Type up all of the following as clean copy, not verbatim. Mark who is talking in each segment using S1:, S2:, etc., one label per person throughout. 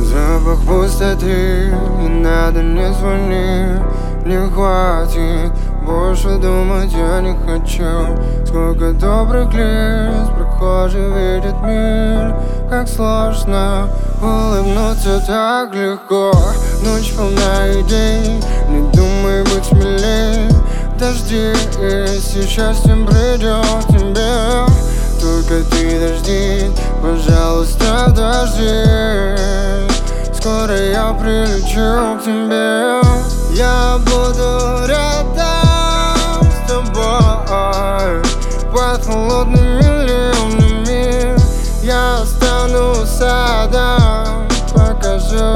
S1: Запах пустоты, не надо, не звони. Не хватит, больше думать я не хочу. Сколько добрых лиц прохожий видит мир. Как сложно улыбнуться так легко. Ночь полна идей, не думай быть смелей. Дождись, и счастьем придет тебе. Только ты дождись, пожалуйста, дождись. Скоро я прилечу к тебе. Я буду рядом с тобой под холодными ливнями. Я стану садом, покажу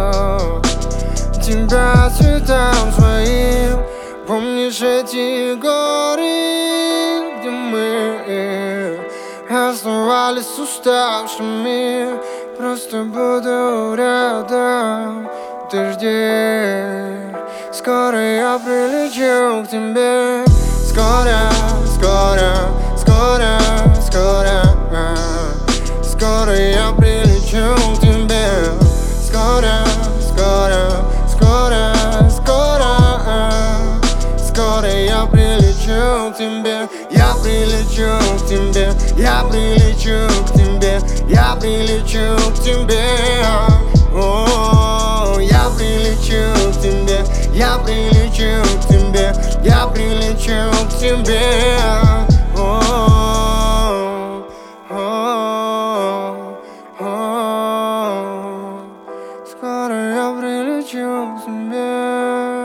S1: тебя цветам своим. Помнишь эти горы, где мы оставались уставшими? Просто буду рядом, ты жди. Скоро я прилечу к тебе. Скоро, скоро, скоро, скоро. Скоро я прилечу к тебе. Скоро, скоро, скоро, скоро. Скоро я прилечу к тебе. Я прилечу к тебе. Я прилечу к тебе. Я прилечу к тебе. О, я прилечу к тебе. Я прилечу к тебе. Я прилечу к тебе. О, о, о. Скоро я прилечу к тебе.